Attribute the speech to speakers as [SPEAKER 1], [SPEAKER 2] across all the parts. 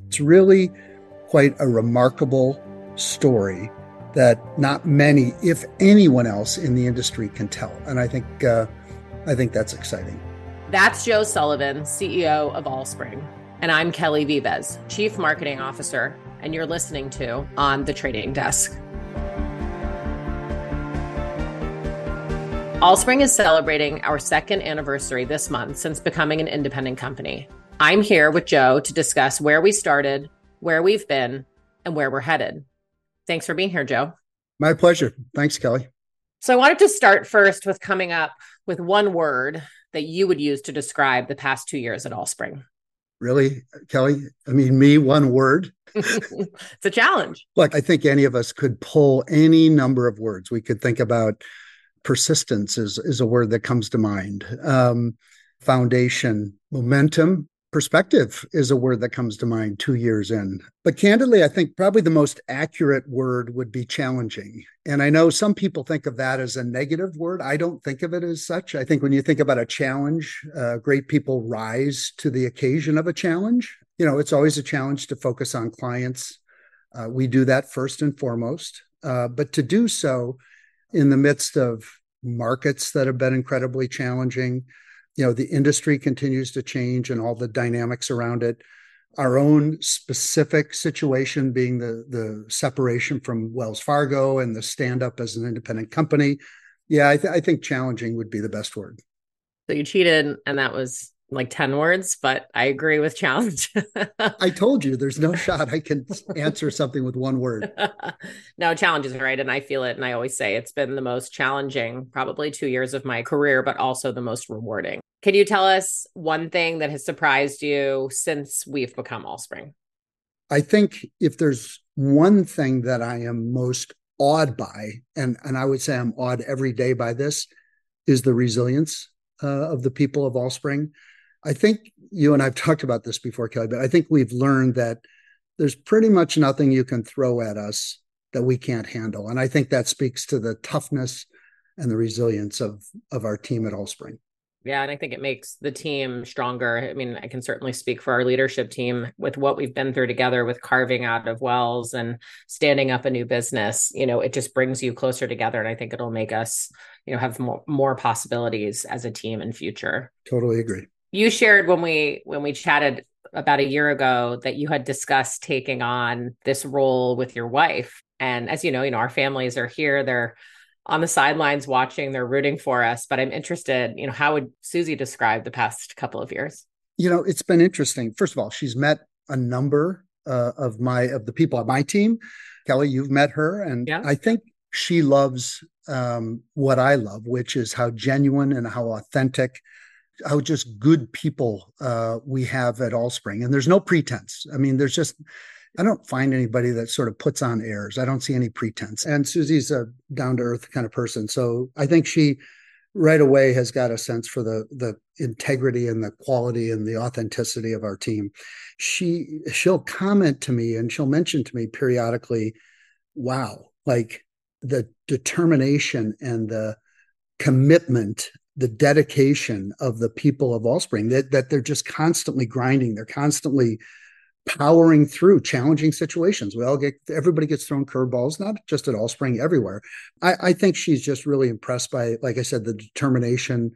[SPEAKER 1] It's really quite a remarkable story that not many, if anyone else in the industry can tell. And I think that's exciting.
[SPEAKER 2] That's Joe Sullivan, CEO of Allspring. And I'm Kelly Vives, Chief Marketing Officer, and you're listening to On the Trading Desk. Allspring is celebrating our second anniversary this month since becoming an independent company. I'm here with Joe to discuss where we started, where we've been, and where we're headed. Thanks for being here, Joe.
[SPEAKER 1] My pleasure. Thanks, Kelly.
[SPEAKER 2] So I wanted to start first with coming up with one word that you would use to describe the past 2 years at Allspring.
[SPEAKER 1] Really, Kelly? I mean, me, one word?
[SPEAKER 2] It's a challenge.
[SPEAKER 1] Look, I think any of us could pull any number of words. We could think about persistence is a word that comes to mind. Foundation, momentum, perspective is a word that comes to mind 2 years in. But candidly, I think probably the most accurate word would be challenging. And I know some people think of that as a negative word. I don't think of it as such. I think when you think about a challenge, great people rise to the occasion of a challenge. You know, it's always a challenge to focus on clients. We do that first and foremost. But to do so in the midst of markets that have been incredibly challenging, you know, the industry continues to change and all the dynamics around it. Our own specific situation being the separation from Wells Fargo and the stand up as an independent company. Yeah, I think challenging would be the best word.
[SPEAKER 2] So you cheated, and that was like 10 words, but I agree with challenge.
[SPEAKER 1] I told you there's no shot I can answer something with one word.
[SPEAKER 2] No, challenge is right. And I feel it. And I always say it's been the most challenging, probably 2 years of my career, but also the most rewarding. Can you tell us one thing that has surprised you since we've become Allspring?
[SPEAKER 1] I think if there's one thing that I am most awed by, and I would say I'm awed every day by this, is the resilience of the people of Allspring. I think you and I've talked about this before, Kelly, but I think we've learned that there's pretty much nothing you can throw at us that we can't handle. And I think that speaks to the toughness and the resilience of our team at Allspring.
[SPEAKER 2] Yeah, and I think it makes the team stronger. I mean, I can certainly speak for our leadership team with what we've been through together with carving out of Wells and standing up a new business. You know, it just brings you closer together. And I think it'll make us, you know, have more possibilities as a team in future.
[SPEAKER 1] Totally agree.
[SPEAKER 2] You shared when we chatted about a year ago that you had discussed taking on this role with your wife. And as you know, our families are here. They're on the sidelines watching, they're rooting for us. But I'm interested, how would Susie describe the past couple of years?
[SPEAKER 1] It's been interesting. First of all, she's met a number of the people on my team. Kelly, you've met her. And yeah. I think she loves what I love, which is how genuine and how authentic, how just good people we have at Allspring. And there's no pretense. I mean, I don't find anybody that sort of puts on airs. I don't see any pretense. And Susie's a down-to-earth kind of person. So I think she right away has got a sense for the integrity and the quality and the authenticity of our team. She'll comment to me and she'll mention to me periodically, wow, like the determination and the commitment, the dedication of the people of Allspring, that they're just constantly grinding. They're constantly powering through challenging situations. Everybody gets thrown curveballs, not just at Allspring, everywhere. I think she's just really impressed by, like I said, the determination,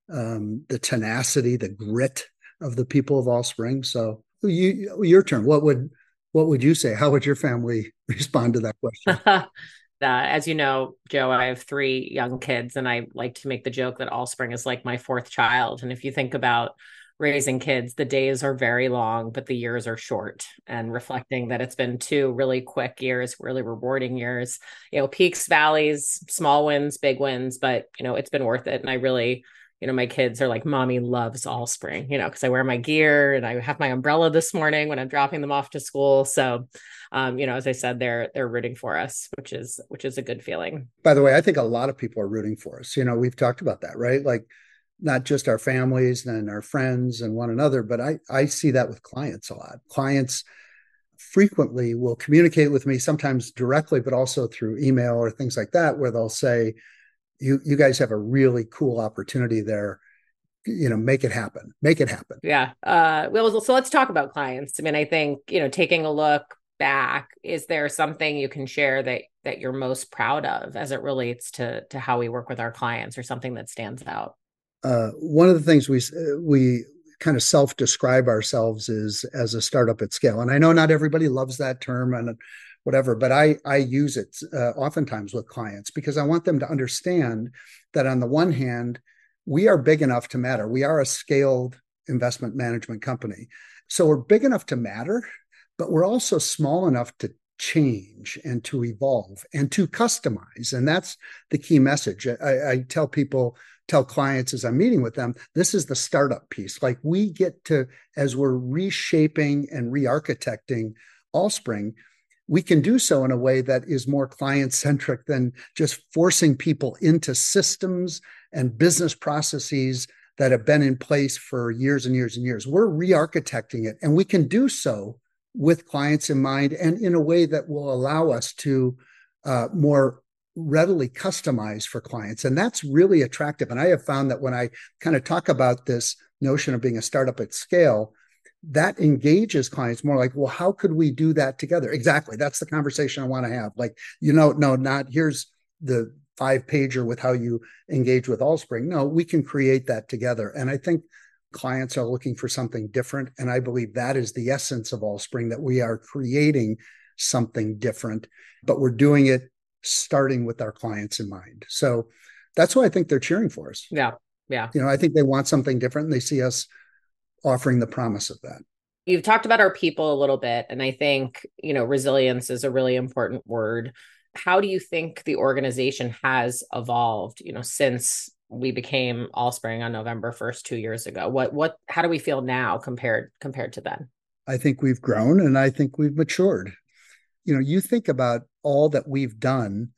[SPEAKER 1] the tenacity, the grit of the people of Allspring. So your turn. What would you say? How would your family respond to that question?
[SPEAKER 2] As you know, Joe, I have 3 young kids, and I like to make the joke that Allspring is like my 4th child. And if you think about raising kids, the days are very long, but the years are short, and reflecting that it's been 2 really quick years, really rewarding years, peaks, valleys, small wins, big wins, but it's been worth it. And I really, my kids are like, Mommy loves Allspring, because I wear my gear and I have my umbrella this morning when I'm dropping them off to school. So, as I said, they're rooting for us, which is a good feeling.
[SPEAKER 1] By the way, I think a lot of people are rooting for us. We've talked about that, right? Like, not just our families and our friends and one another, but I see that with clients a lot. Clients frequently will communicate with me, sometimes directly, but also through email or things like that, where they'll say, you guys have a really cool opportunity there. make it happen. Make it happen.
[SPEAKER 2] Yeah. Well, so let's talk about clients. I mean, I think, taking a look back, is there something you can share that you're most proud of as it relates to how we work with our clients, or something that stands out?
[SPEAKER 1] One of the things we kind of self-describe ourselves is as a startup at scale. And I know not everybody loves that term and whatever, but I use it oftentimes with clients because I want them to understand that on the one hand, we are big enough to matter. We are a scaled investment management company. So we're big enough to matter, but we're also small enough to change and to evolve and to customize. And that's the key message. I tell clients as I'm meeting with them, this is the startup piece. Like we get to, as we're reshaping and re-architecting Allspring, we can do so in a way that is more client-centric than just forcing people into systems and business processes that have been in place for years and years and years. We're re-architecting it, and we can do so with clients in mind and in a way that will allow us to more readily customize for clients. And that's really attractive. And I have found that when I kind of talk about this notion of being a startup at scale, that engages clients more like, well, how could we do that together? Exactly. That's the conversation I want to have. Like, no, not here's the 5-pager with how you engage with Allspring. No, we can create that together. And I think clients are looking for something different. And I believe that is the essence of Allspring, that we are creating something different, but we're doing it starting with our clients in mind. So that's why I think they're cheering for us.
[SPEAKER 2] Yeah. Yeah.
[SPEAKER 1] I think they want something different, and they see us offering the promise of that.
[SPEAKER 2] You've talked about our people a little bit, and I think, resilience is a really important word. How do you think the organization has evolved, since we became Allspring on November 1st, 2 years ago? How do we feel now compared to then?
[SPEAKER 1] I think we've grown, and I think we've matured. You think about all that we've done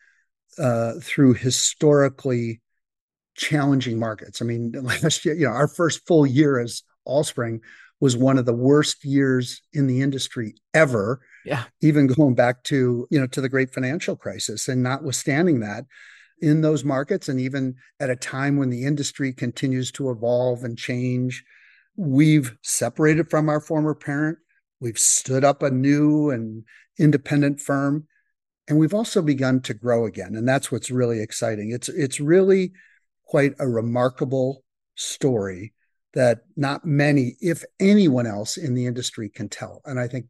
[SPEAKER 1] through historically challenging markets. I mean, last year, our first full year as Allspring was one of the worst years in the industry ever.
[SPEAKER 2] Yeah.
[SPEAKER 1] Even going back to, to the great financial crisis. And notwithstanding that, in those markets, and even at a time when the industry continues to evolve and change, we've separated from our former parent. We've stood up a new and independent firm, and we've also begun to grow again. And that's what's really exciting. It's really quite a remarkable story that not many, if anyone else in the industry, can tell. And I think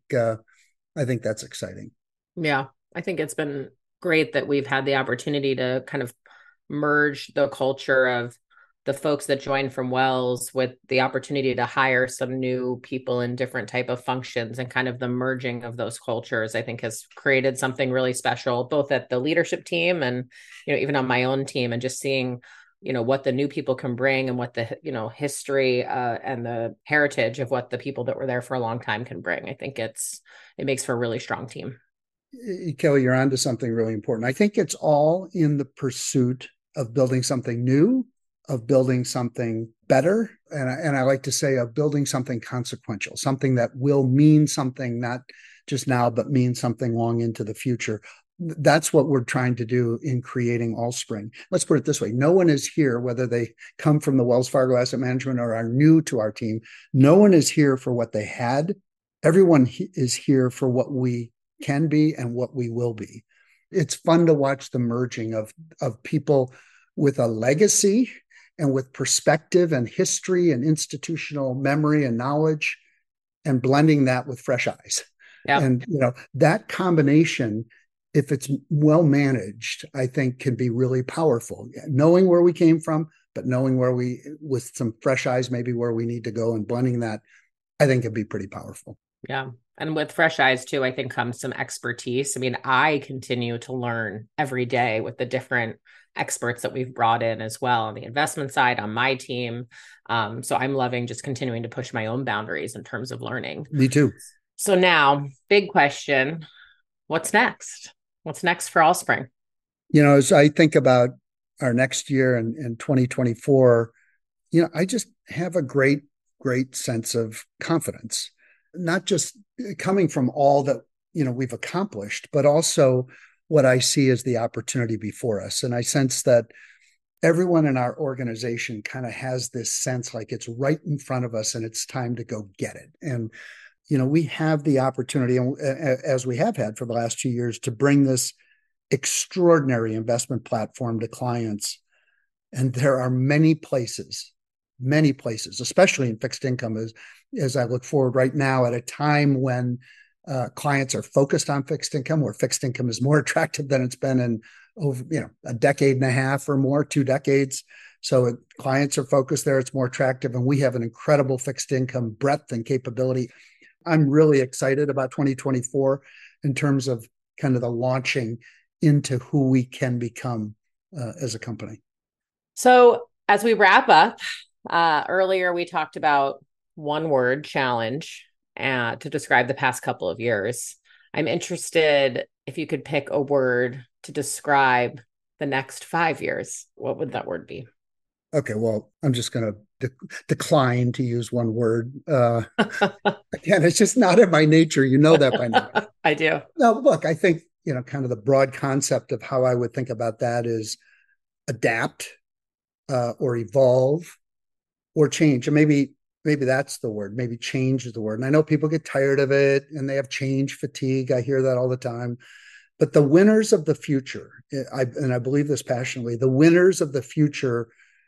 [SPEAKER 1] that's exciting.
[SPEAKER 2] Yeah, I think it's been great that we've had the opportunity to kind of merge the culture of the folks that joined from Wells with the opportunity to hire some new people in different type of functions, and kind of the merging of those cultures, I think, has created something really special, both at the leadership team and, even on my own team, and just seeing, what the new people can bring, and what the, history and the heritage of what the people that were there for a long time can bring. I think it makes for a really strong team.
[SPEAKER 1] Kelly, you're onto something really important. I think it's all in the pursuit of building something new, of building something better, and I like to say of building something consequential, something that will mean something not just now, but mean something long into the future. That's what we're trying to do in creating Allspring. Let's put it this way. No one is here, whether they come from the Wells Fargo Asset Management or are new to our team, no one is here for what they had. Everyone is here for what we can be and what we will be. It's fun to watch the merging of people with a legacy and with perspective and history and institutional memory and knowledge, and blending that with fresh eyes. Yep. And that combination, if it's well managed, I think can be really powerful. Knowing where we came from, but knowing with some fresh eyes, maybe where we need to go, and blending that, I think it'd be pretty powerful.
[SPEAKER 2] Yeah. And with fresh eyes too, I think comes some expertise. I mean, I continue to learn every day with the different experts that we've brought in as well on the investment side, on my team. So I'm loving just continuing to push my own boundaries in terms of learning.
[SPEAKER 1] Me too.
[SPEAKER 2] So now, big question, what's next? What's next for Allspring?
[SPEAKER 1] As I think about our next year in 2024, I just have a great sense of confidence, not just coming from all that, we've accomplished, but also what I see as the opportunity before us. And I sense that everyone in our organization kind of has this sense like it's right in front of us and it's time to go get it. And, we have the opportunity, as we have had for the last 2 years, to bring this extraordinary investment platform to clients. And there are many places, especially in fixed income, as I look forward right now at a time when clients are focused on fixed income, where fixed income is more attractive than it's been in over a decade and a half or more, 2 decades. So clients are focused there. It's more attractive. And we have an incredible fixed income breadth and capability. I'm really excited about 2024 in terms of kind of the launching into who we can become as a company.
[SPEAKER 2] So as we wrap up, earlier we talked about one word challenge to describe the past couple of years. I'm interested if you could pick a word to describe the next 5 years. What would that word be?
[SPEAKER 1] Okay, well, I'm just going to decline to use one word. Again, it's just not in my nature. You know that by now.
[SPEAKER 2] I do.
[SPEAKER 1] No, look, I think, kind of the broad concept of how I would think about that is adapt or evolve or change. And maybe that's the word. Maybe change is the word. And I know people get tired of it and they have change fatigue. I hear that all the time. But the winners of the future, and I believe this passionately, the winners of the future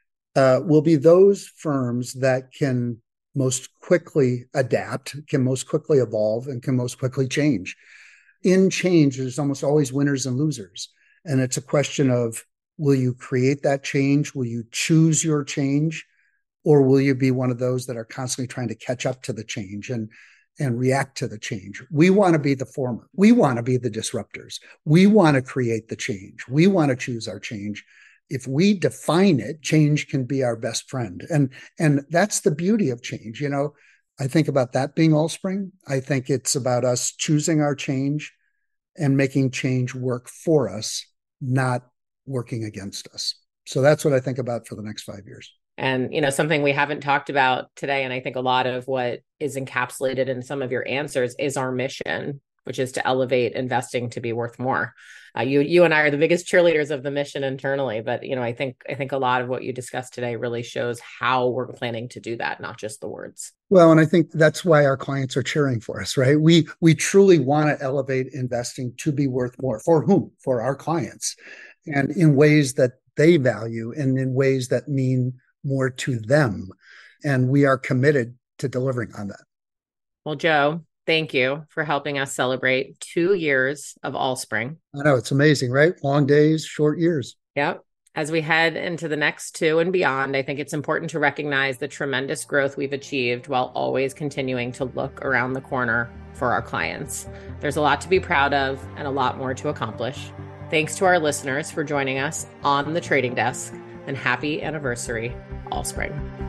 [SPEAKER 1] will be those firms that can most quickly adapt, can most quickly evolve, and can most quickly change. In change, there's almost always winners and losers. And it's a question of, will you create that change? Will you choose your change? Or will you be one of those that are constantly trying to catch up to the change and react to the change? We want to be the former. We want to be the disruptors. We want to create the change. We want to choose our change. If we define it, change can be our best friend. And that's the beauty of change. I think about that being Allspring. I think it's about us choosing our change and making change work for us, not working against us. So that's what I think about for the next 5 years.
[SPEAKER 2] And, something we haven't talked about today, and I think a lot of what is encapsulated in some of your answers is our mission, which is to elevate investing to be worth more. You and I are the biggest cheerleaders of the mission internally, but I think a lot of what you discussed today really shows how we're planning to do that, not just the words.
[SPEAKER 1] Well, and I think that's why our clients are cheering for us, right? We truly want to elevate investing to be worth more. For whom? For our clients, and in ways that they value and in ways that mean more to them. And we are committed to delivering on that.
[SPEAKER 2] Well, Joe, thank you for helping us celebrate 2 years of Allspring.
[SPEAKER 1] I know, it's amazing, right? Long days, short years.
[SPEAKER 2] Yep. As we head into the next 2 and beyond, I think it's important to recognize the tremendous growth we've achieved while always continuing to look around the corner for our clients. There's a lot to be proud of and a lot more to accomplish. Thanks to our listeners for joining us on the trading desk, and happy anniversary, Allspring.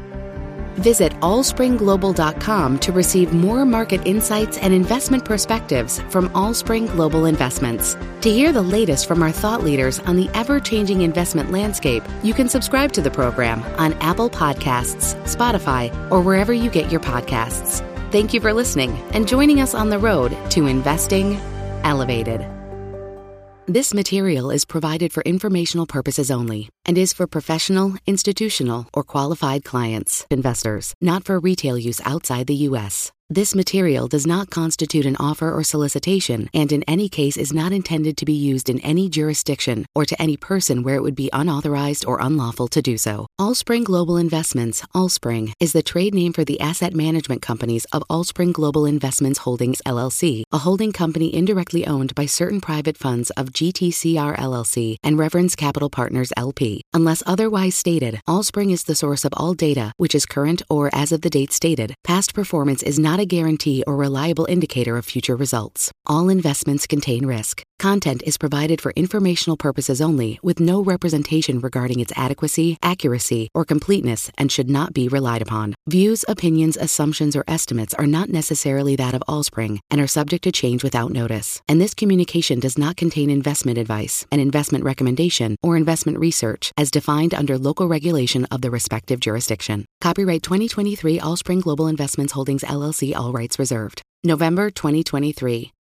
[SPEAKER 3] Visit allspringglobal.com to receive more market insights and investment perspectives from Allspring Global Investments. To hear the latest from our thought leaders on the ever-changing investment landscape, you can subscribe to the program on Apple Podcasts, Spotify, or wherever you get your podcasts. Thank you for listening and joining us on the road to Investing Elevated. This material is provided for informational purposes only and is for professional, institutional, or qualified clients, investors, not for retail use outside the U.S. This material does not constitute an offer or solicitation and in any case is not intended to be used in any jurisdiction or to any person where it would be unauthorized or unlawful to do so. Allspring Global Investments, Allspring, is the trade name for the asset management companies of Allspring Global Investments Holdings, LLC, a holding company indirectly owned by certain private funds of GTCR, LLC and Reverence Capital Partners, LP. Unless otherwise stated, Allspring is the source of all data, which is current or as of the date stated. Past performance is not a guarantee or reliable indicator of future results. All investments contain risk. Content is provided for informational purposes only, with no representation regarding its adequacy, accuracy, or completeness and should not be relied upon. Views, opinions, assumptions, or estimates are not necessarily that of Allspring and are subject to change without notice. And this communication does not contain investment advice, an investment recommendation, or investment research as defined under local regulation of the respective jurisdiction. Copyright 2023 Allspring Global Investments Holdings, LLC, all rights reserved. November 2023.